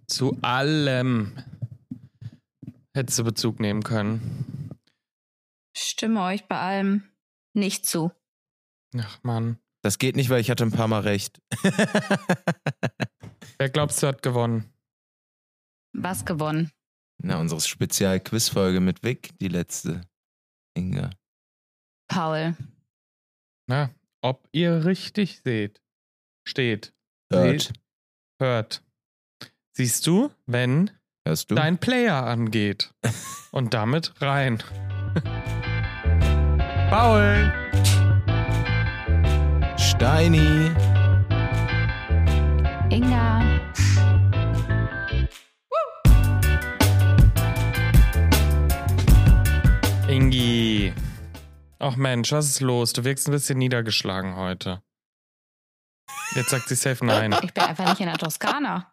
Zu allem hättest du Bezug nehmen können. Stimme euch bei allem nicht zu. Ach Mann. Das geht nicht, weil ich hatte ein paar Mal recht. Wer glaubst du hat gewonnen? Was gewonnen? Na, unsere Spezial-Quiz-Folge mit Vic, die letzte. Inga. Paul. Na, ob ihr richtig steht. Hört. Siehst du, wenn Hörst du? dein Player angeht. Und damit rein. Paul! Steini! Inga. Ingi. Ach Mensch, was ist los? Du wirkst ein bisschen niedergeschlagen heute. Jetzt sagt sie safe nein. Ich bin einfach nicht in der Toskana.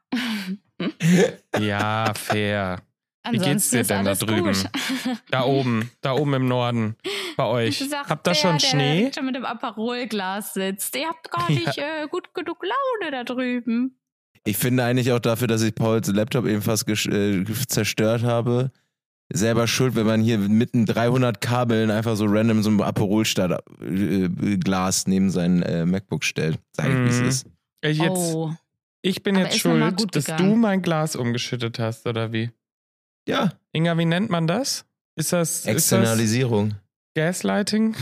Ja, fair. Wie Ansonsten geht's dir ist denn da alles drüben? gut. Da oben im Norden. Bei euch. Sagt Habt ihr schon der Schnee? schon mit dem Aperolglas sitzt. Ihr habt gar nicht gut genug Laune da drüben. Ich finde eigentlich auch dafür, dass ich Pauls Laptop eben fast zerstört habe, selber schuld, wenn man hier mitten 300 Kabeln einfach so random so ein Aperol-Glas neben sein MacBook stellt. Sag ich, wie es ist. Ich bin Aber jetzt ist noch mal schuld, gut dass gegangen. du mein Glas umgeschüttet hast, oder wie? Ja, Inga, wie nennt man das? Ist das Externalisierung. Gaslighting?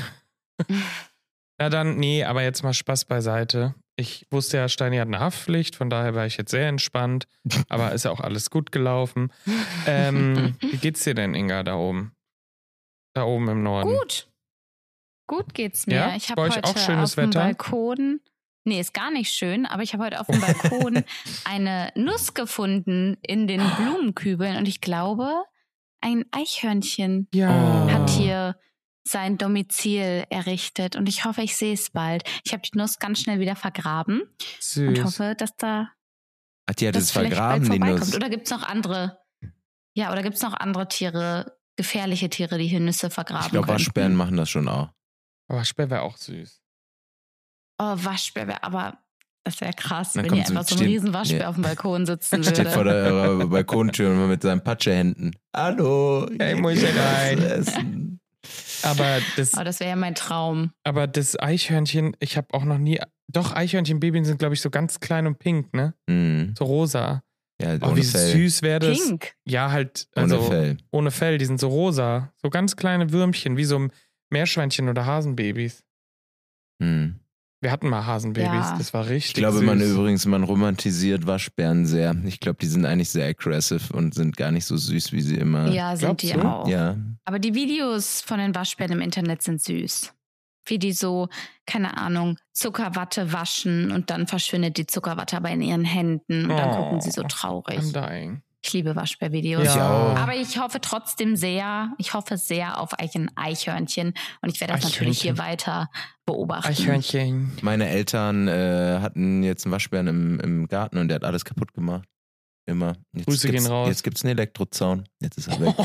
Ja dann, nee, aber jetzt mal Spaß beiseite. Ich wusste ja, Steini hat eine Haftpflicht, von daher war ich jetzt sehr entspannt. Aber ist ja auch alles gut gelaufen. Wie geht's dir denn, Inga, da oben? Da oben im Norden? Gut. Gut geht's mir. Ja? Ich Bei habe euch heute auch schönes auf dem Wetter? Balkon. Nee, ist gar nicht schön, aber ich habe heute auf dem Balkon eine Nuss gefunden in den Blumenkübeln und ich glaube, ein Eichhörnchen Ja. hat hier sein Domizil errichtet und ich hoffe, ich sehe es bald. Ich habe die Nuss ganz schnell wieder vergraben Süß. und hoffe, dass da Ach, die hat das es vielleicht vergraben, bald die vorbeikommt. Nuss. Oder gibt's noch andere? Ja, oder gibt's noch andere Tiere, gefährliche Tiere, die hier Nüsse vergraben Ich glaube, könnten? Waschbären machen das schon auch. Aber Speer wäre auch süß. Oh, Waschbär, aber das wäre krass, Dann wenn kommt hier einfach so ein steht- riesen Waschbär ja. auf dem Balkon sitzen Steht vor würde. der Balkontür mit seinen Patschehänden. Hallo, Hey, ich muss ich geh was rein? essen. Aber Oh, das wäre ja mein Traum. das Eichhörnchen, ich habe auch noch nie. Doch, Eichhörnchenbabys sind, glaube ich, so ganz klein und pink, ne? Hm. So rosa. Ja, halt Oh, ohne wie Fell. süß wäre das. Pink. Ja, halt, Ohne also Fell. ohne Fell, die sind so rosa. So ganz kleine Würmchen, wie so Meerschweinchen oder Hasenbabys. Hm. Wir hatten mal Hasenbabys, Ja. das war richtig Ich glaube, süß. man romantisiert Waschbären sehr. Ich glaube, die sind eigentlich sehr aggressive und sind gar nicht so süß, wie sie immer. Ja, sind Glaubst die du? auch. Ja. Aber die Videos von den Waschbären im Internet sind süß. Wie die so, keine Ahnung, Zuckerwatte waschen und dann verschwindet die Zuckerwatte aber in ihren Händen und dann Oh, gucken sie so traurig. I'm dying. Ich liebe Waschbärvideos. Ja. Ich auch. Aber ich hoffe trotzdem sehr auf ein Eichhörnchen und ich werde das natürlich hier weiter beobachten. Eichhörnchen. Meine Eltern hatten jetzt einen Waschbären im Garten und der hat alles kaputt gemacht. Immer. Jetzt Grüße gehen raus. Jetzt gibt's einen Elektrozaun. Jetzt ist er weg.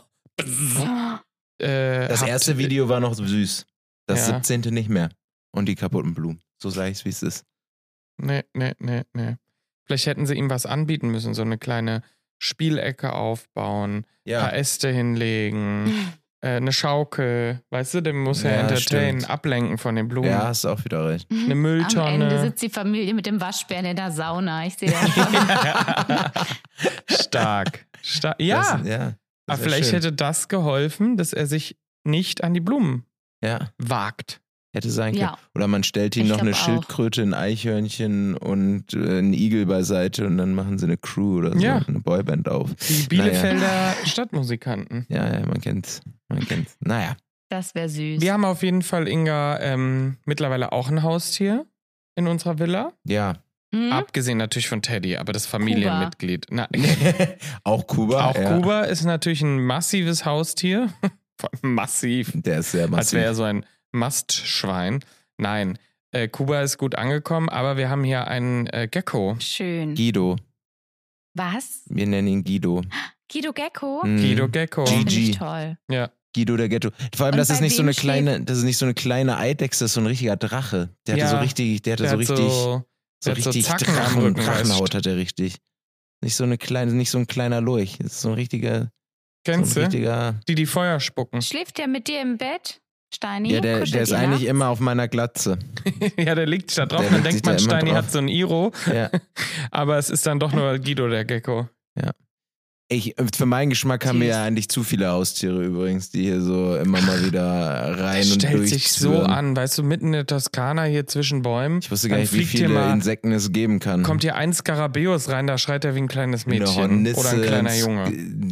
Das erste Video war noch süß. Das Ja. 17. nicht mehr. Und die kaputten Blumen. So sage ich's, wie es ist. Nee. Vielleicht hätten sie ihm was anbieten müssen, so eine kleine Spielecke aufbauen, ein paar Äste hinlegen, eine Schaukel, weißt du, der muss ja entertainen, stimmt. ablenken von den Blumen. Ja, hast auch wieder recht. Eine Am Mülltonne. Ende sitzt die Familie mit dem Waschbären in der Sauna. Ich sehe das schon. Stark. Ja, Das, aber wär vielleicht schön. hätte das geholfen, dass er sich nicht an die Blumen Ja, wagt. hätte sein können. Ja. Oder man stellt ihm Ich noch eine glaub auch. Schildkröte, ein Eichhörnchen und einen Igel beiseite und dann machen sie eine Crew oder so, Ja. eine Boyband auf. Die Bielefelder Stadtmusikanten. Ja, man kennt's. Naja. Das wäre süß. Wir haben auf jeden Fall, Inga, mittlerweile auch ein Haustier in unserer Villa. Ja. Hm? Abgesehen natürlich von Teddy, aber das Familienmitglied. Na, Auch Kuba. auch ja. Kuba ist natürlich ein massives Haustier. Massiv. Der ist sehr Als massiv. wäre er so ein Mastschwein. Nein, Kuba ist gut angekommen, aber wir haben hier einen Gecko. Schön. Guido. Was? Wir nennen ihn Guido. Guido Gecko? Mhm. Guido Gecko. G- Finde ich GG. toll. Ja. Guido der Ghetto. Vor allem, Und das ist bei nicht so wem eine kleine, das ist nicht so eine kleine Eidechse, das ist so ein richtiger Drache. Der hatte Ja. so richtig, Der hat so Zacken am Rücken, weißt Drachenhaut hat er richtig. Nicht so ein kleiner Lurch. Das ist so ein richtiger. Kennst so ein du? richtiger. Die Feuer spucken. Schläft der mit dir im Bett, Steini? Ja, der Kuschelt ist ihr eigentlich nachts? immer auf meiner Glatze. Ja, der liegt da drauf. Der Dann legt sich denkt man, da immer Steini drauf. hat so ein Iro. Ja. Aber es ist dann doch nur Guido, der Gecko. Für meinen Geschmack haben wir ja eigentlich zu viele Haustiere übrigens, die hier so immer mal wieder rein Das und stellt durch. sich so an, weißt du, mitten in der Toskana hier zwischen Bäumen. Ich wusste gar dann nicht, wie fliegt hier viele mal- Insekten es geben kann. Kommt hier ein Skarabäus rein, da schreit er wie ein kleines Eine Mädchen. Hornisse, Oder ein kleiner Junge.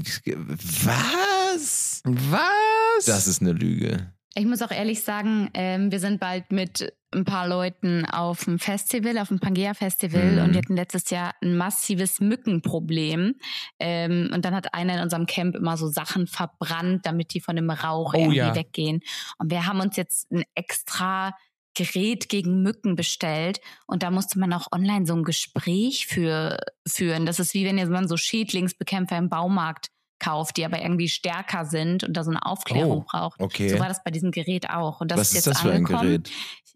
Was? Was? Das ist eine Lüge. Ich muss auch ehrlich sagen, wir sind bald mit ein paar Leuten auf dem Festival, auf dem Pangea-Festival und wir hatten letztes Jahr ein massives Mückenproblem. Und dann hat einer in unserem Camp immer so Sachen verbrannt, damit die von dem Rauch irgendwie weggehen. Und wir haben uns jetzt ein extra Gerät gegen Mücken bestellt und da musste man auch online so ein Gespräch führen. Das ist wie wenn man so Schädlingsbekämpfer im Baumarkt kauft, die aber irgendwie stärker sind und da so eine Aufklärung braucht. Okay. So war das bei diesem Gerät auch. Und das Was ist ist jetzt das für ein angekommen. Gerät?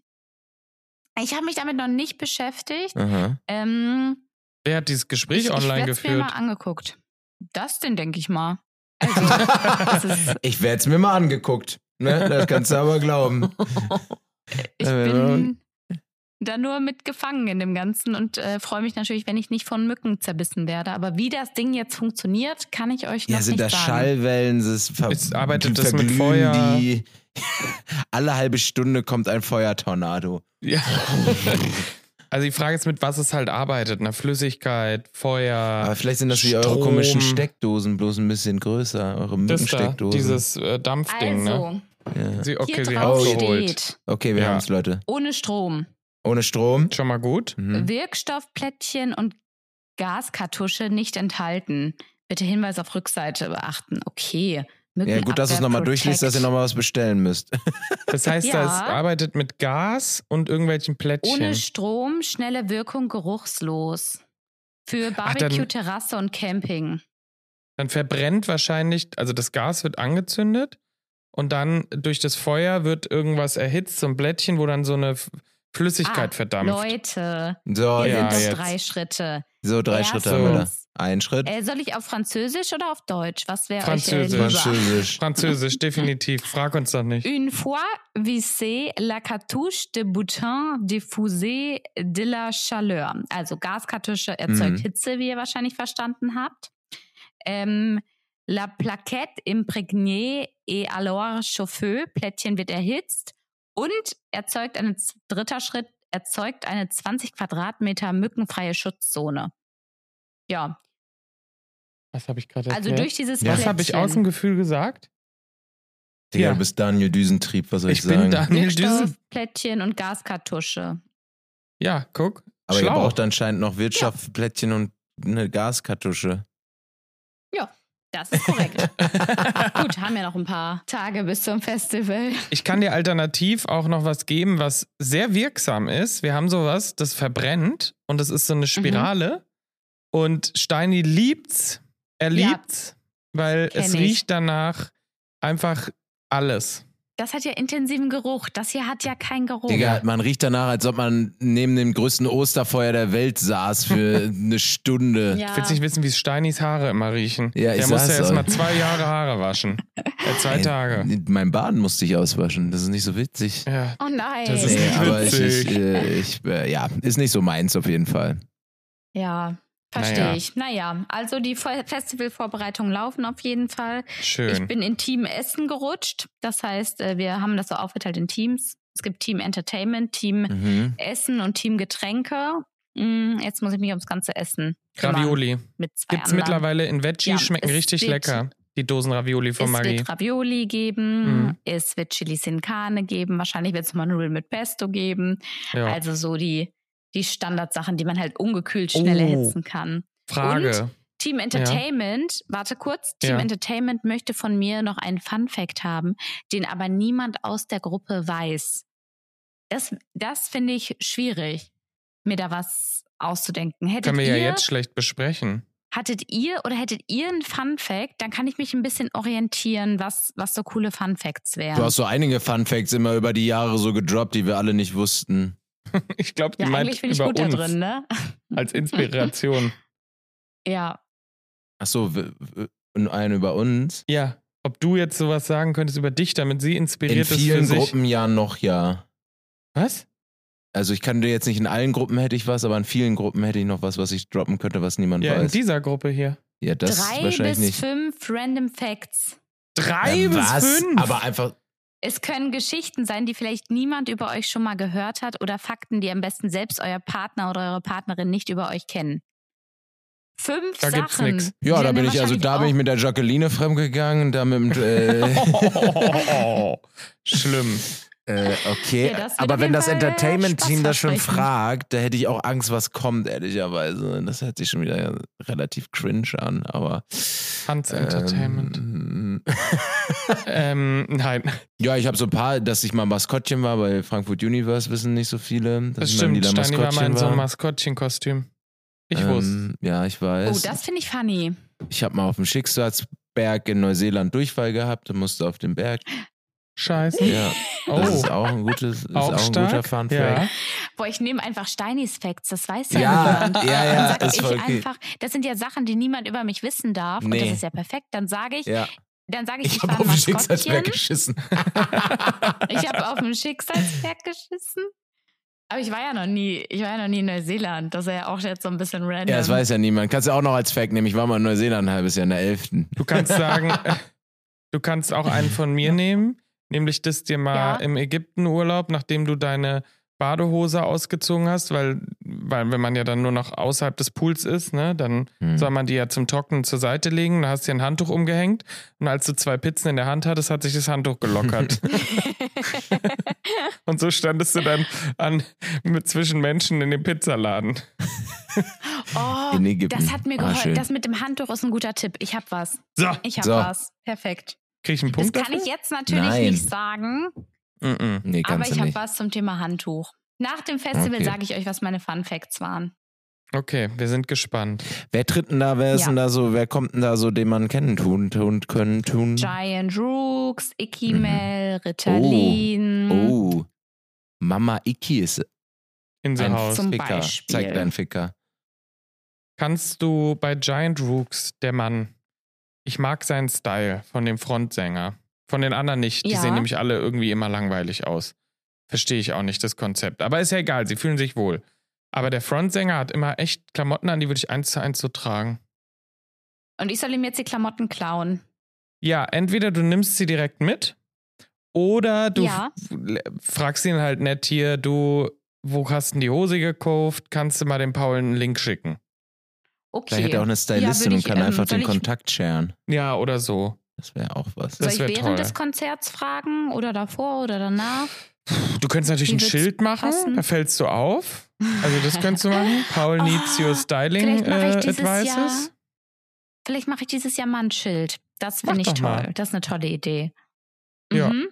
Ich habe mich damit noch nicht beschäftigt. Aha. Wer hat dieses Gespräch online Ich werde es mir mal geführt? angeguckt. Das denn, denke ich mal. Also, das ist, Ich werde es mir mal angeguckt. Ne? Das kannst du aber glauben. ich bin da nur mitgefangen in dem Ganzen und freue mich natürlich, wenn ich nicht von Mücken zerbissen werde. Aber wie das Ding jetzt funktioniert, kann ich euch noch Ja, sind nicht das sagen. Schallwellen? Arbeitet das mit verglühen Feuer? Die. Alle halbe Stunde kommt ein Feuertornado. Ja. Also die Frage ist, mit was es halt arbeitet. Ne? Flüssigkeit, Feuer. Aber vielleicht sind das wie eure Strom. komischen Steckdosen, bloß ein bisschen größer. Eure Das da, Mückensteckdosen. dieses Dampfding, ne? Also, Ja. Sie hier haben drauf es geholt. steht, Okay, wir Ja. haben es, Leute. ohne Strom, Ohne Strom. Schon mal gut. Mhm. Wirkstoffplättchen und Gaskartusche nicht enthalten. Bitte Hinweis auf Rückseite beachten. Okay. Ja, gut, dass du es nochmal durchliest, dass ihr nochmal was bestellen müsst. Das heißt, Ja. das arbeitet mit Gas und irgendwelchen Plättchen. Ohne Strom, schnelle Wirkung, geruchslos. Für Barbecue, Terrasse und Camping. Dann verbrennt wahrscheinlich, also das Gas wird angezündet und dann durch das Feuer wird irgendwas erhitzt, so ein Blättchen, wo dann so eine Flüssigkeit verdampft. Leute, So, hier ja, sind jetzt. noch 3 Schritte. so 3 Erstens, Schritte haben wir da. Ein Schritt. Soll ich auf Französisch oder auf Deutsch? Was wäre euch Französisch. lieber? Französisch. Französisch, definitiv. Frag uns doch nicht. Une fois vissée, la cartouche de bouton diffusée de la chaleur. Also Gaskartusche erzeugt Hitze, wie ihr wahrscheinlich verstanden habt. La plaquette imprégnée et alors chauffée. Plättchen wird erhitzt. Und dritter Schritt, erzeugt eine 20 Quadratmeter mückenfreie Schutzzone. Ja, Was habe ich gerade also erklärt? durch dieses Was habe ich Plättchen. aus dem Gefühl gesagt? Digga, Ja. du bist Daniel Düsentrieb, was soll ich Ich bin sagen? Daniel Düsen. Wirkstoffplättchen und Gaskartusche. Ja, guck. Aber ihr Schlau. braucht anscheinend noch Wirtschaftsplättchen und eine Gaskartusche. Das ist korrekt. Gut, haben ja noch ein paar Tage bis zum Festival. Ich kann dir alternativ auch noch was geben, was sehr wirksam ist. Wir haben sowas, das verbrennt und das ist so eine Spirale. Und Steini liebt's. Er Ja. liebt's, weil Kenn es ich. riecht danach einfach alles. Das hat ja intensiven Geruch. Das hier hat ja keinen Geruch. Digga, man riecht danach, als ob man neben dem größten Osterfeuer der Welt saß für eine Stunde. Ja. Ich will nicht wissen, wie Steinis Haare immer riechen. Ja, ich Der muss sag's ja erst euch. mal 2 Jahre Haare waschen. 2 Tage. Mein Baden musste ich auswaschen. Das ist nicht so witzig. Ja. Oh nein. Das ist Nee, nicht aber witzig. ja, ist nicht so meins auf jeden Fall. Ja, verstehe Naja. ich. Naja, also die Festivalvorbereitungen laufen auf jeden Fall. Ich Schön. bin in Team Essen gerutscht. Das heißt, wir haben das so aufgeteilt in Teams. Es gibt Team Entertainment, Team Mhm. Essen und Team Getränke. Jetzt muss ich mich ums ganze Essen kümmern. Ravioli. Mit 2 Gibt's anderen. mittlerweile in Veggie, Ja, schmecken es richtig wird- lecker. Die Dosen Ravioli von Es Marie. wird Ravioli geben, Mhm. es wird Chili sin Carne geben, wahrscheinlich wird es mal Nudeln mit Pesto geben. Ja. Also so die Standardsachen, die man halt ungekühlt schnell Oh. erhitzen kann. Frage. Team Entertainment, warte kurz, Team Ja. Entertainment möchte von mir noch einen Fun-Fact haben, den aber niemand aus der Gruppe weiß. Das finde ich schwierig, mir da was auszudenken. Können wir ja jetzt schlecht besprechen. Hättet ihr einen Fun-Fact, dann kann ich mich ein bisschen orientieren, was so coole Fun-Facts wären. Du hast so einige Fun-Facts immer über die Jahre so gedroppt, die wir alle nicht wussten. Ich glaube, die ja, meint eigentlich bin ich über gut uns da drin, ne? als Inspiration. Ja. Achso, und einen über uns? Ja. Ob du jetzt sowas sagen könntest über dich, damit sie inspiriert ist für sich. In vielen Gruppen ja noch, ja. Was? Also ich kann dir jetzt nicht in allen Gruppen hätte ich was, aber in vielen Gruppen hätte ich noch was ich droppen könnte, was niemand Ja, weiß. in dieser Gruppe hier. Ja, das 3 wahrscheinlich bis nicht. 5 Random Facts. 3 bis Was? 5? Aber einfach. Es können Geschichten sein, die vielleicht niemand über euch schon mal gehört hat oder Fakten, die am besten selbst euer Partner oder eure Partnerin nicht über euch kennen. 5 Da gibt's Sachen. nix. Ja, die da dann bin ich wahrscheinlich mit der Jacqueline fremdgegangen, da mit dem Schlimm. okay, Ja, das wird aber auf wenn jeden das Fall, Entertainment-Team das schon Spaß fragt, da hätte ich auch Angst, was kommt, ehrlicherweise. Das hört sich schon wieder relativ cringe an, aber Hans Entertainment. Nein. Ja, ich habe so ein paar, dass ich mal Maskottchen war, bei Frankfurt Universe wissen nicht so viele. Das ich mal ein stimmt, lila Steini war mal in so einem war. Maskottchenkostüm. Ich wusste. Ja, ich weiß. Oh, das finde ich funny. Ich habe mal auf dem Schicksalsberg in Neuseeland Durchfall gehabt und musste auf den Berg. Scheiße. Ja, Oh. das ist auch ein gutes, ist auch ein stark. guter Fun Fact. Ja. Boah, ich nehme einfach Steinis Facts, das weiß ja, Ja, niemand. ja, Dann sag ist ich voll okay. einfach, das sind ja Sachen, die niemand über mich wissen darf. Und Nee. das ist ja perfekt. Dann sage ich, Ja. ich habe war auf ein dem Schicksalsberg Maskottchen. geschissen. Ich habe auf dem Schicksalsberg geschissen. Aber ich war ja noch nie in Neuseeland. Das ist ja auch jetzt so ein bisschen random. Ja, das weiß ja niemand. Kannst du auch noch als Fact nehmen. Ich war mal in Neuseeland ein halbes Jahr in der 11. Du kannst sagen, du kannst auch einen von mir nehmen, nämlich das dir mal Ja. im Ägyptenurlaub, nachdem du deine Badehose ausgezogen hast, weil wenn man ja dann nur noch außerhalb des Pools ist, ne, dann soll man die ja zum Trocknen zur Seite legen, da hast du dir ein Handtuch umgehängt und als du 2 Pizzen in der Hand hattest, hat sich das Handtuch gelockert. Und so standest du dann zwischen Menschen in dem Pizzaladen. Oh, In Ägypten. das hat mir Ah, geholfen. schön. Das mit dem Handtuch ist ein guter Tipp. Ich habe was. So, Ich habe So. was. Perfekt. krieg ich einen Das Punkt kann dafür? ich jetzt natürlich Nein. nicht sagen, Nee, aber kannst ich du habe nicht. was zum Thema Handtuch. Nach dem Festival Okay. sage ich euch, was meine Fun Facts waren. Okay, wir sind gespannt. Wer tritt denn da, wer ist Ja. denn da so, wer kommt denn da so, den man kennen tun können? Giant Rooks, Ikimel, Ritalin. Oh. Mama Iki ist ein Inselhaus. Zum Ficker. Beispiel. Zeig deinen Ficker. Kannst du bei Giant Rooks, der Mann, ich mag seinen Style von dem Frontsänger. Von den anderen nicht. Die Ja. sehen nämlich alle irgendwie immer langweilig aus. Verstehe ich auch nicht, das Konzept. Aber ist ja egal, sie fühlen sich wohl. Aber der Frontsänger hat immer echt Klamotten an, die würde ich 1:1 so tragen. Und ich soll ihm jetzt die Klamotten klauen. Ja, entweder du nimmst sie direkt mit oder du Ja. fragst ihn halt nett hier, du, wo hast du denn die Hose gekauft? Kannst du mal dem Paul einen Link schicken? Okay. Vielleicht hat er auch eine Stylistin Ja, und kann einfach soll den ich- Kontakt sharen. Ja, oder so. Das wäre auch was. Soll Das ich wär während toll. des Konzerts fragen oder davor oder danach? Du könntest natürlich Wie ein wird's Schild machen, passen? da fällst du auf. Also das könntest du machen. Paul needs your styling Vielleicht mache ich dieses advices. Jahr. Vielleicht mache ich dieses Jahr mal ein Schild. Das Mach finde ich doch mal. toll. Das ist eine tolle Idee. Ja. Mhm.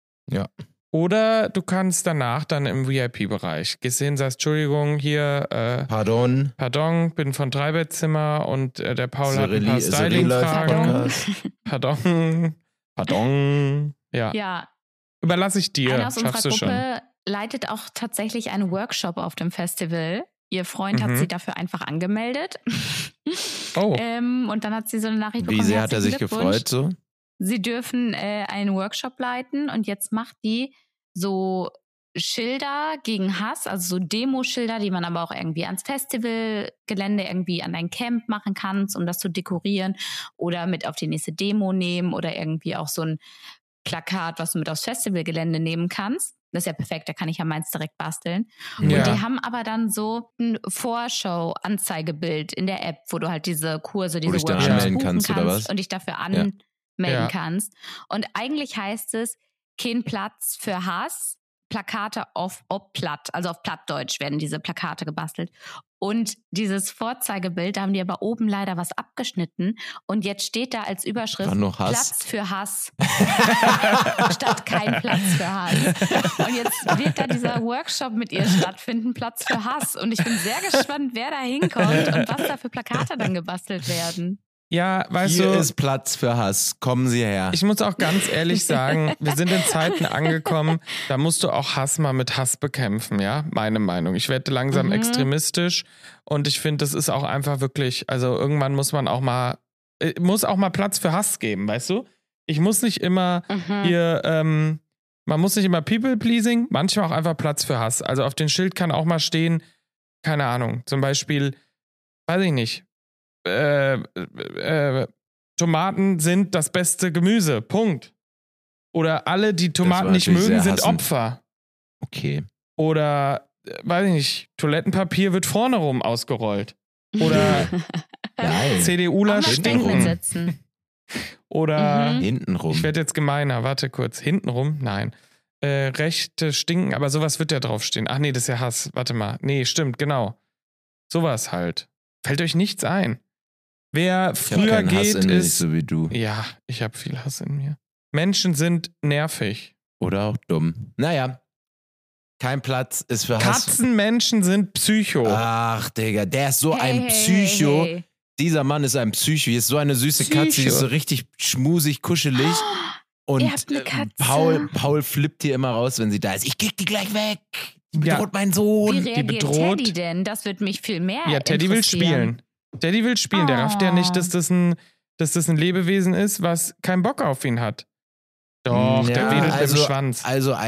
Oder du kannst danach dann im VIP-Bereich gehst hin, sagst, Entschuldigung, hier, Pardon. bin von Dreibettzimmer und der Paul hat ein Cyrilli- paar Cyrilli läuft Styling-Fragen. Podcast. Pardon. Ja. Ja, Überlasse ich dir. einer aus unserer Schaffst du schon. Gruppe leitet auch tatsächlich einen Workshop auf dem Festival. Ihr Freund hat Mhm. sie dafür einfach angemeldet. Oh. Und dann hat sie so eine Nachricht Wie bekommen. sehr hat er sich herzlichen Glückwunsch. gefreut so? Sie dürfen einen Workshop leiten und jetzt macht die so Schilder gegen Hass, also so Demoschilder, die man aber auch irgendwie ans Festivalgelände irgendwie an dein Camp machen kannst, um das zu dekorieren oder mit auf die nächste Demo nehmen oder irgendwie auch so ein Plakat, was du mit aufs Festivalgelände nehmen kannst. Das ist ja perfekt, da kann ich ja meins direkt basteln. Ja. Und die haben aber dann so ein Vorschau-Anzeigebild in der App, wo du halt diese Kurse, diese dich dann Workshops anmelden buchen kannst, oder was? und dich dafür Ja. anmelden Ja. kannst. Und eigentlich heißt es, kein Platz für Hass, Plakate auf Platt, also auf Plattdeutsch werden diese Plakate gebastelt. Und dieses Vorzeigebild, da haben die aber oben leider was abgeschnitten. Und jetzt steht da als Überschrift War noch Hass? Platz für Hass. Statt kein Platz für Hass. Und jetzt wird da dieser Workshop mit ihr stattfinden, Platz für Hass. Und ich bin sehr gespannt, wer da hinkommt und was da für Plakate dann gebastelt werden. Ja, weißt Hier du, ist Platz für Hass. Kommen Sie her. ich muss auch ganz ehrlich sagen, wir sind in Zeiten angekommen, da musst du auch Hass mal mit Hass bekämpfen, ja? Meine Meinung. Ich werde langsam extremistisch und ich finde, das ist auch einfach wirklich, also irgendwann muss man auch mal Platz für Hass geben, weißt du? Ich muss nicht immer hier, man muss nicht immer People-Pleasing, manchmal auch einfach Platz für Hass. Also auf dem Schild kann auch mal stehen, keine Ahnung, zum Beispiel, weiß ich nicht, Tomaten sind das beste Gemüse. Punkt. Oder alle, die Tomaten nicht mögen, sind Opfer. Okay. Oder, weiß ich nicht, Toilettenpapier wird vorne rum ausgerollt. Oder CDUler stinken. Oder hintenrum. Ich werde jetzt gemeiner, warte kurz. Hintenrum? Nein. Rechte stinken, aber sowas wird ja draufstehen. Ach nee, das ist ja Hass. Warte mal. Nee, stimmt, genau. Sowas halt. Fällt euch nichts ein. Wer früher geht, Hass in mir, ist. nicht so wie du. Ja, ich habe viel Hass in mir. Menschen sind nervig. Oder auch dumm. Naja. Kein Platz ist für Hass. Katzenmenschen sind Psycho. Ach, Digga, der ist so ein Psycho. Hey. Dieser Mann ist ein Psycho. Hier ist so eine süße Katze, die ist so richtig schmusig, kuschelig. Und Ihr habt eine Katze. Paul flippt hier immer raus, wenn sie da ist. Ich kick die gleich weg. Die bedroht meinen Sohn. Wie reagiert bedroht. Teddy denn? Das wird mich viel mehr Ja, Teddy will interessieren. spielen. Teddy will spielen. Der rafft ja nicht, dass das ein Lebewesen ist, was keinen Bock auf ihn hat. Doch, der wedelt mit dem Schwanz.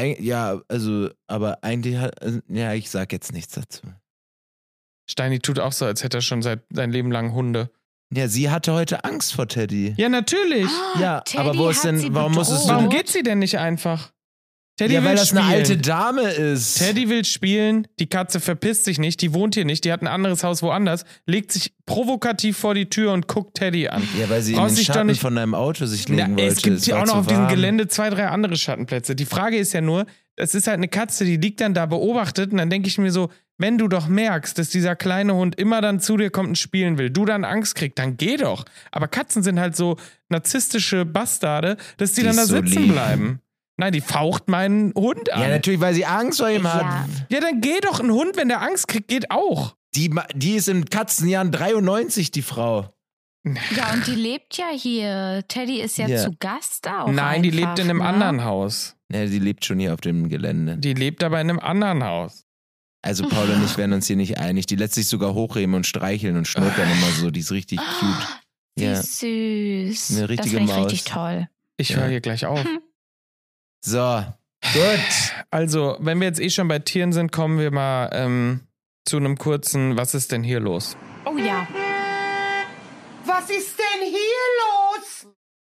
Aber eigentlich ich sag jetzt nichts dazu. Steini tut auch so, als hätte er schon sein Leben lang Hunde. Ja, sie hatte heute Angst vor Teddy. Ja, natürlich. Ja, Teddy aber wo ist hat denn, sie warum musstest du Warum denn? geht sie denn nicht einfach? Teddy Ja, will weil das spielen. eine alte Dame ist. Teddy will spielen, die Katze verpisst sich nicht, die wohnt hier nicht, die hat ein anderes Haus woanders, legt sich provokativ vor die Tür und guckt Teddy an. Ja, weil sie Brauchst in den dich doch Schatten nicht- von deinem Auto sich legen wollte. Es gibt Es hier war auch noch zu auf diesem warm. Gelände 2, 3 andere Schattenplätze. Die Frage ist ja nur, es ist halt eine Katze, die liegt dann da beobachtet und dann denke ich mir so, wenn du doch merkst, dass dieser kleine Hund immer dann zu dir kommt und spielen will, du dann Angst kriegst, dann geh doch. Aber Katzen sind halt so narzisstische Bastarde, dass die dann da ist so sitzen lieb. bleiben. Nein, die faucht meinen Hund an. Ja, natürlich, weil sie Angst vor ihm Ja. hat. Ja, dann geh doch. Ein Hund, wenn der Angst kriegt, geht auch. Die ist in Katzenjahren 93, die Frau. Ja, und die lebt ja hier. Teddy ist ja Ja. zu Gast auch. Nein, die einfach, lebt in einem ne? anderen Haus. Ja, die lebt schon hier auf dem Gelände. Die lebt aber in einem anderen Haus. Also Paul und ich wären uns hier nicht einig. Die lässt sich sogar hochheben und streicheln und schnurrt dann immer so. Die ist richtig cute. Wie Ja. süß. Eine richtige das finde ich Maus. richtig toll. Ich Ja. höre hier gleich auf. So, gut. Also, wenn wir jetzt eh schon bei Tieren sind, kommen wir mal zu einem kurzen, was ist denn hier los? Oh ja. Was ist denn hier los?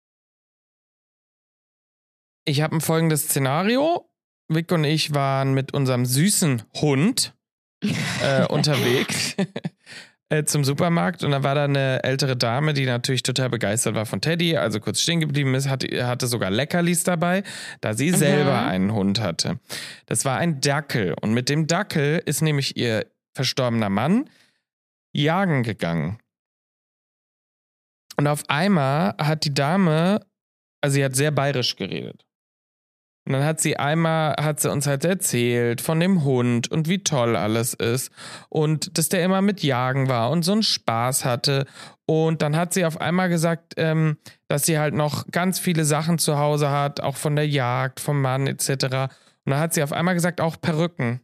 Ich habe ein folgendes Szenario. Vic und ich waren mit unserem süßen Hund unterwegs zum Supermarkt und da war da eine ältere Dame, die natürlich total begeistert war von Teddy, also kurz stehen geblieben ist, hatte sogar Leckerlis dabei, da sie selber einen Hund hatte. Das war ein Dackel und mit dem Dackel ist nämlich ihr verstorbener Mann jagen gegangen. Und auf einmal hat die Dame, also sie hat sehr bayerisch geredet. Und dann hat sie uns halt erzählt von dem Hund und wie toll alles ist und dass der immer mit Jagen war und so einen Spaß hatte. Und dann hat sie auf einmal gesagt, dass sie halt noch ganz viele Sachen zu Hause hat, auch von der Jagd, vom Mann etc. Und dann hat sie auf einmal gesagt, auch Perücken.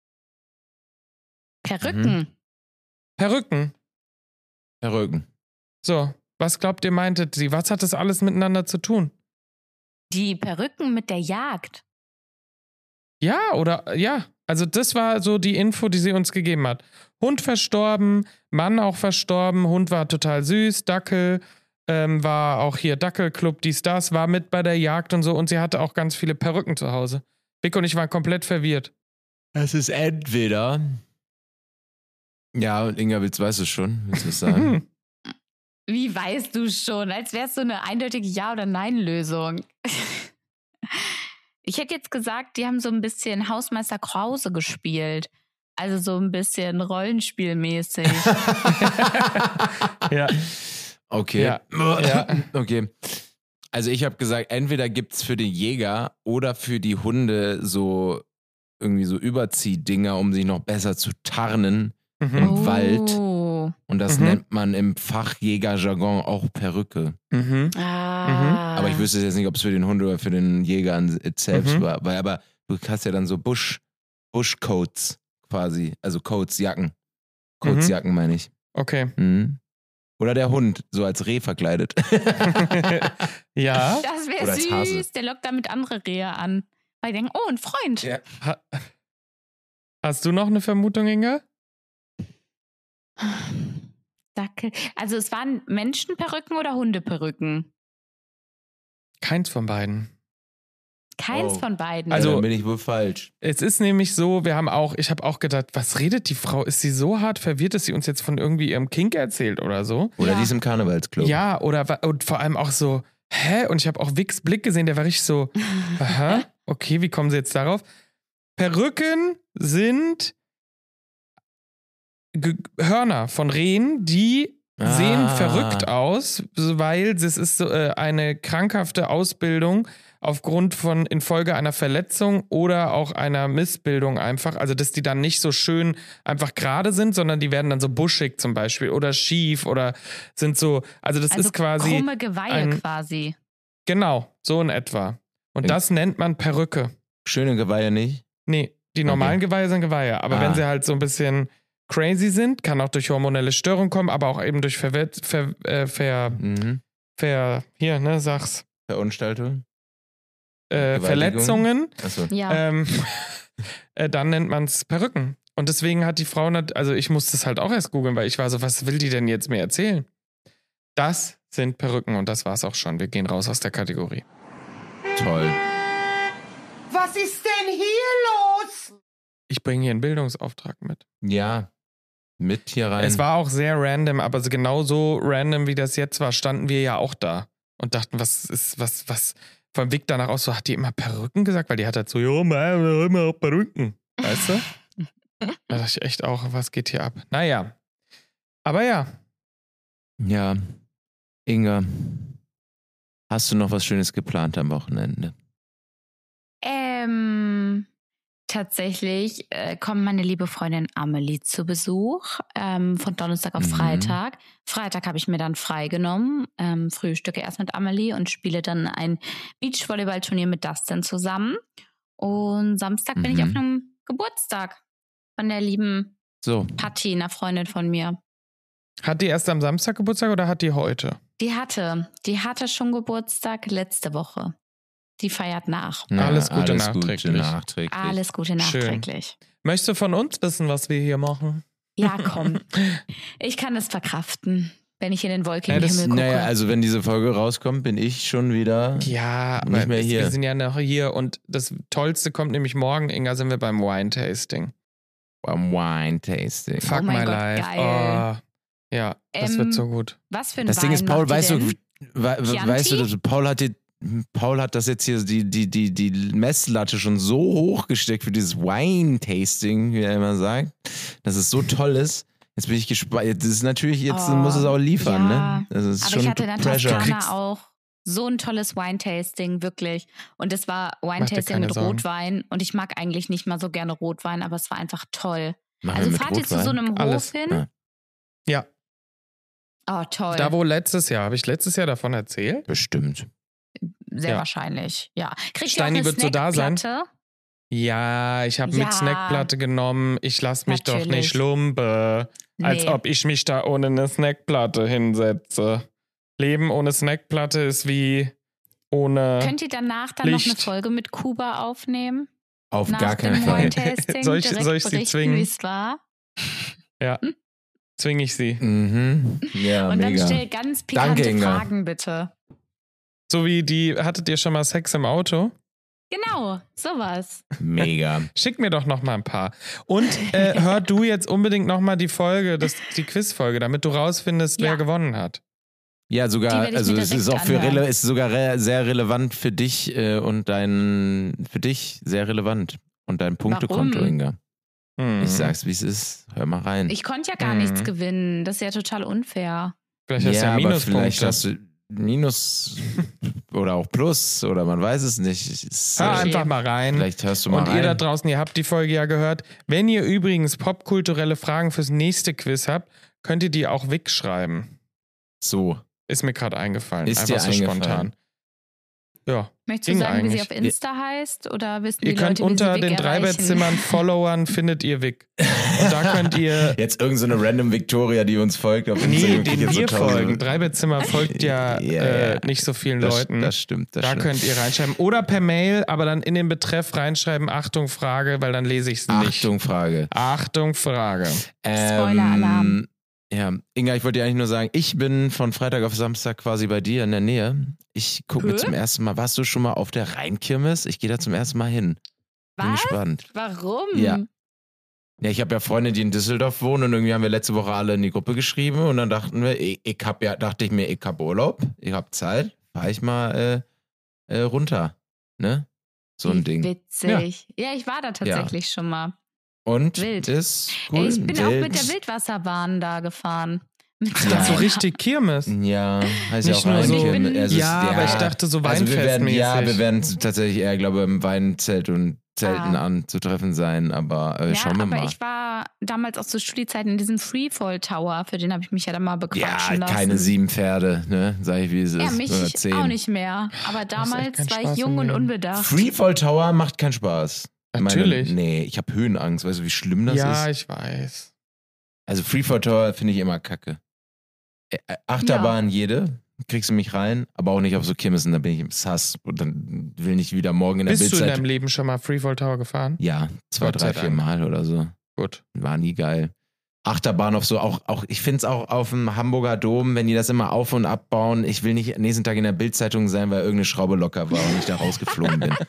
Perücken. Perücken. Perücken. So, was glaubt ihr, meintet sie? Was hat das alles miteinander zu tun? Die Perücken mit der Jagd. Ja, also das war so die Info, die sie uns gegeben hat. Hund verstorben, Mann auch verstorben, Hund war total süß, Dackel, war auch hier Dackelclub, dies, das, war mit bei der Jagd und so und sie hatte auch ganz viele Perücken zu Hause. Vic und ich waren komplett verwirrt. Es ist entweder. Ja, und Inga, weißt du schon? Willst du es sagen? Wie weißt du schon? Als wär's so eine eindeutige Ja- oder Nein-Lösung. Ich hätte jetzt gesagt, die haben so ein bisschen Hausmeister Krause gespielt. Also so ein bisschen rollenspielmäßig. Ja. Okay. Ja. Ja. Okay. Also ich habe gesagt, entweder gibt's für den Jäger oder für die Hunde so irgendwie so Überziehdinger, um sich noch besser zu tarnen im Wald. Und das nennt man im Fachjägerjargon auch Perücke. Aber ich wüsste jetzt nicht, ob es für den Hund oder für den Jäger selbst war. Aber du hast ja dann so Bushcoats quasi. Also Coatsjacken. Coatsjacken meine ich. Okay. Oder der Hund, so als Reh verkleidet. Ja. Das wäre süß. Hase. Der lockt damit andere Rehe an. Weil die denken, oh, ein Freund. Ja. Hast du noch eine Vermutung, Inga? Dackel. Also es waren Menschenperücken oder Hundeperücken? Keins von beiden. Keins von beiden. Also dann bin ich wohl falsch. Es ist nämlich so, ich habe auch gedacht, was redet die Frau? Ist sie so hart verwirrt, dass sie uns jetzt von irgendwie ihrem Kink erzählt oder so? Oder die ist im Karnevalsclub. Ja, und vor allem auch so, hä? Und ich habe auch Vicks Blick gesehen, der war richtig so, aha, okay, wie kommen sie jetzt darauf? Perücken sind Hörner von Rehen, die sehen verrückt aus, weil es ist so, eine krankhafte Ausbildung aufgrund von infolge einer Verletzung oder auch einer Missbildung einfach. Also, dass die dann nicht so schön einfach gerade sind, sondern die werden dann so buschig zum Beispiel oder schief oder sind so, also das ist quasi krumme Geweihe quasi. Genau, so in etwa. Und das nennt man Perücke. Schöne Geweihe nicht? Nee, die normalen Geweihe sind Geweihe. Aber wenn sie halt so ein bisschen crazy sind, kann auch durch hormonelle Störung kommen, aber auch eben durch Verunstaltung? Verletzungen. Achso. Ja. Dann nennt man es Perücken. Und deswegen hat die Frau, also ich musste es halt auch erst googeln, weil ich war so, was will die denn jetzt mir erzählen? Das sind Perücken und das war's auch schon. Wir gehen raus aus der Kategorie. Toll. Was ist denn hier los? Ich bringe hier einen Bildungsauftrag mit. Ja, mit hier rein. Es war auch sehr random, aber genau so random, wie das jetzt war, standen wir ja auch da und dachten, was von Vic danach aus so, hat die immer Perücken gesagt? Weil die hat halt so, ja, immer auch Perücken. Weißt du? Da dachte ich echt auch, was geht hier ab? Naja. Aber ja. Ja. Inga, hast du noch was Schönes geplant am Wochenende? Tatsächlich kommt meine liebe Freundin Amelie zu Besuch von Donnerstag auf Freitag. Freitag habe ich mir dann freigenommen, frühstücke erst mit Amelie und spiele dann ein Beachvolleyball-Turnier mit Dustin zusammen. Und Samstag bin ich auf einem Geburtstag von der lieben Patti, einer Freundin von mir. Hat die erst am Samstag Geburtstag oder hat die heute? Die hatte schon Geburtstag letzte Woche. Die feiert nach. Ja, alles Gute nachträglich. Alles Gute nachträglich. Schön. Möchtest du von uns wissen, was wir hier machen? Ja, komm. Ich kann es verkraften, wenn ich in den wolkigen Himmel gucke. Naja, also wenn diese Folge rauskommt, bin ich schon wieder nicht mehr hier. Wir sind ja noch hier und das Tollste kommt nämlich morgen, Inga, sind wir beim Wine-Tasting. Beim Wine-Tasting. Fuck my life. Geil. Oh, ja, das wird so gut. Was für ein Das Wein Ding ist, Paul, weißt du, Chianti? Paul hat das jetzt hier, die Messlatte schon so hoch gesteckt für dieses Wine-Tasting, wie er immer sagt, dass es so toll ist. Jetzt bin ich gespannt. Das ist natürlich, jetzt muss es auch liefern, ja. ne? Das ist aber schon ich hatte in der Pressure. Toskana auch so ein tolles Wine-Tasting, wirklich. Und es war Wine-Tasting mit Sorgen. Rotwein. Und ich mag eigentlich nicht mal so gerne Rotwein, aber es war einfach toll. Machen Also wir mit fahrt ihr zu so einem Alles. Hof hin? Ja. Oh, toll. Da wo habe ich letztes Jahr davon erzählt? Bestimmt. Sehr wahrscheinlich, ja. Kriegt Steini ihr auch eine wird so da sein. Snackplatte? Ja, ich habe mit Snackplatte genommen. Ich lasse mich doch Natürlich. nicht lumpen. Als Nee. ob ich mich da ohne eine Snackplatte hinsetze. Leben ohne Snackplatte ist wie ohne Könnt ihr danach dann noch Licht. eine Folge mit Kuba aufnehmen? Auf Nach gar keinen dem Fall. Wine-Tasting Soll ich direkt sie berichten, zwingen? wie es war. Ja, zwinge ich sie. Ja, Und dann mega. stell ganz pikante Danke, Inga. Fragen, bitte. So wie hattet ihr schon mal Sex im Auto? Genau, sowas. Mega. Schick mir doch noch mal ein paar. Und hör du jetzt unbedingt noch mal die Folge, die Quizfolge, damit du rausfindest, wer gewonnen hat. Ja, Die sogar, werde ich also mir es ist direkt auch anhören. ist sogar sehr relevant für dich und für dich sehr relevant. Und dein Punktekonto, Warum? Inga. Hm. Ich sag's, wie es ist. Hör mal rein. Ich konnte ja gar nichts gewinnen. Das ist ja total unfair. Vielleicht hast du ja aber Minuspunkte. vielleicht hast du Minus oder auch Plus oder man weiß es nicht. Hör einfach mal rein. Vielleicht hörst du mal Und rein. ihr da draußen, ihr habt die Folge ja gehört. Wenn ihr übrigens popkulturelle Fragen fürs nächste Quiz habt, könnt ihr die auch wegschreiben. So. Ist mir gerade eingefallen. Ist einfach dir so eingefallen? Spontan. Ja. Möchtest du sagen, wie sie auf Insta heißt? Oder wissen die Ihr könnt Leute, unter wie sie den Vic erreichen? Dreibettzimmern Followern findet ihr Vic. Und da könnt ihr... Jetzt irgend so eine random Victoria, die uns folgt. Auf Nee, Instagram, den jetzt so wir 1000. folgen. Dreibettzimmer folgt ja, nicht so vielen Leuten. Das stimmt. Da könnt ihr reinschreiben. Oder per Mail, aber dann in den Betreff reinschreiben, Achtung, Frage, weil dann lese ich es nicht. Achtung, Frage. Spoiler-Alarm. Ja, Inga, ich wollte dir eigentlich nur sagen, ich bin von Freitag auf Samstag quasi bei dir in der Nähe. Ich gucke mir zum ersten Mal, warst du schon mal auf der Rheinkirmes? Ich gehe da zum ersten Mal hin. Bin gespannt. Warum? Ja, ich habe ja Freunde, die in Düsseldorf wohnen und irgendwie haben wir letzte Woche alle in die Gruppe geschrieben und dann dachten wir, dachte ich mir, ich habe Urlaub, ich habe Zeit, fahre ich mal runter, ne? So ein Ding. Witzig. Ja, ich war da tatsächlich schon mal. Und Wild. ist cool. Ich bin auch mit der Wildwasserbahn da gefahren. Ja. So richtig Kirmes. Ja, heißt nicht ja auch nur so. Rheinkirmes. Aber ich dachte so Weinfestmäßig. Wir werden tatsächlich eher, glaube ich, im Weinzelt und Zelten anzutreffen sein, aber schauen wir mal. Aber ich war damals auch zur Studiezeiten in diesem Freefall Tower, für den habe ich mich ja dann mal bequatschen lassen. Keine 7 Pferde, ne? Sag ich, wie es ist. Ja, mich oder 10. auch nicht mehr. Aber damals war ich jung und unbedacht. Freefall Tower macht keinen Spaß. Natürlich. Ich habe Höhenangst. Weißt du, wie schlimm das ist? Ja, ich weiß. Also Freefall Tower finde ich immer kacke. Achterbahn jede, kriegst du mich rein, aber auch nicht auf so Kirmessen, da bin ich im Sass und dann will nicht wieder morgen in der Bildzeit. Bist du in deinem Leben schon mal Freefall Tower gefahren? Ja, 2, 3, 4 Mal oder so. Gut. War nie geil. Achterbahn auf so, auch ich finde es auch auf dem Hamburger Dom, wenn die das immer auf- und abbauen, ich will nicht nächsten Tag in der Bildzeitung sein, weil irgendeine Schraube locker war und ich da rausgeflogen bin.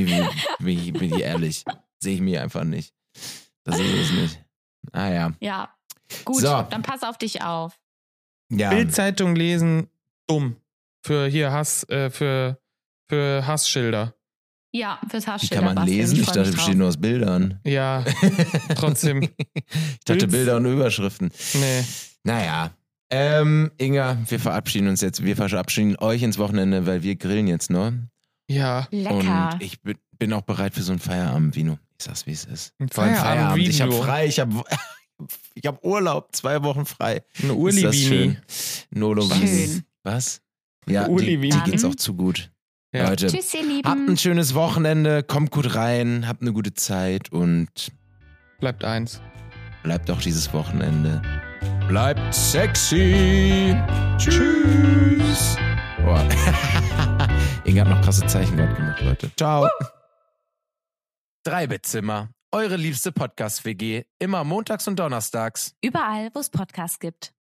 Bin ich ehrlich. Sehe ich mich einfach nicht. Das ist es nicht. Ah ja. Ja, gut, so. Dann pass auf dich auf. Ja. Bildzeitung lesen, dumm. Für hier für Hassschilder. Ja, fürs Wie Hassschilder. kann man lesen? Ich dachte, das besteht nur aus Bildern. Ja, trotzdem. Ich dachte Bilder und Überschriften. Nee. Naja. Inga, wir verabschieden uns jetzt. Wir verabschieden euch ins Wochenende, weil wir grillen jetzt nur. Ja. Lecker. Und ich bin auch bereit für so ein Feierabend-Vino. Ich sag's, wie es ist. Ein Vor allem Feierabend-Vino. Ich habe frei, ich hab Urlaub, 2 Wochen frei. Ein Urli-Vini. Schön. Was? Ja, die geht's auch zu gut. Ja. Leute, Tschüss, ihr Lieben. habt ein schönes Wochenende, kommt gut rein, habt eine gute Zeit und bleibt eins. Bleibt auch dieses Wochenende. Bleibt sexy. Tschüss. Boah. Inga hat noch krasse Zeichen gerade gemacht, Leute. Ciao. Dreibettzimmer, eure liebste Podcast-WG, immer montags und donnerstags. Überall, wo es Podcasts gibt.